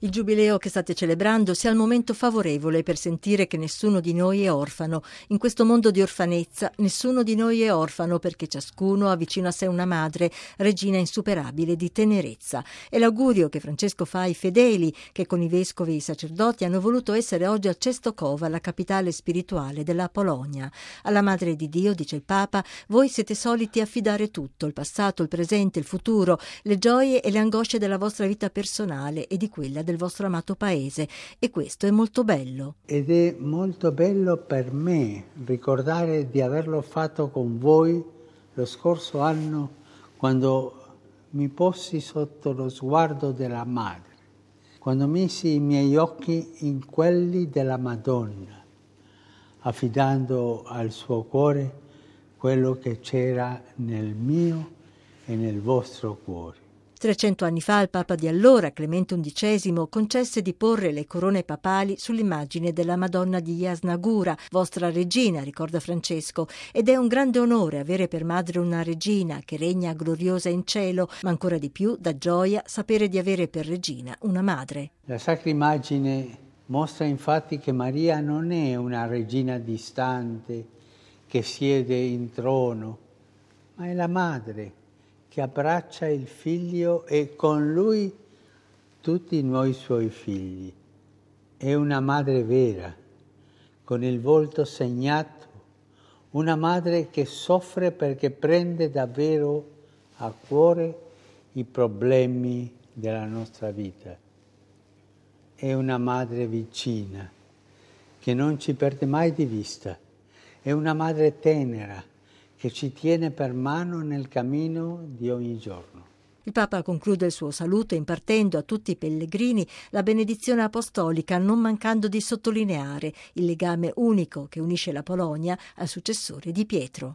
Il giubileo che state celebrando sia il momento favorevole per sentire che nessuno di noi è orfano. In questo mondo di orfanezza nessuno di noi è orfano, perché ciascuno ha vicino a sé una madre, regina insuperabile di tenerezza. È l'augurio che Francesco fa ai fedeli che con i vescovi e i sacerdoti hanno voluto essere oggi a Częstochowa, la capitale spirituale della Polonia. Alla Madre di Dio, dice il Papa, voi siete soliti affidare tutto, il passato, il presente, il futuro, le gioie e le angosce della vostra vita personale e di quella del vostro amato paese, e questo è molto bello. Ed è molto bello per me ricordare di averlo fatto con voi lo scorso anno, quando mi posi sotto lo sguardo della Madre, quando misi i miei occhi in quelli della Madonna, affidando al suo cuore quello che c'era nel mio e nel vostro cuore. 300 anni fa il Papa di allora, Clemente XI, concesse di porre le corone papali sull'immagine della Madonna di Jasna Góra, vostra regina, ricorda Francesco, ed è un grande onore avere per madre una regina che regna gloriosa in cielo, ma ancora di più dà gioia sapere di avere per regina una madre. La Sacra Immagine mostra infatti che Maria non è una regina distante che siede in trono, ma è la madre che abbraccia il figlio e con lui tutti noi suoi figli. È una madre vera, con il volto segnato, una madre che soffre perché prende davvero a cuore i problemi della nostra vita. È una madre vicina, che non ci perde mai di vista. È una madre tenera, che ci tiene per mano nel cammino di ogni giorno. Il Papa conclude il suo saluto impartendo a tutti i pellegrini la benedizione apostolica, non mancando di sottolineare il legame unico che unisce la Polonia al successore di Pietro.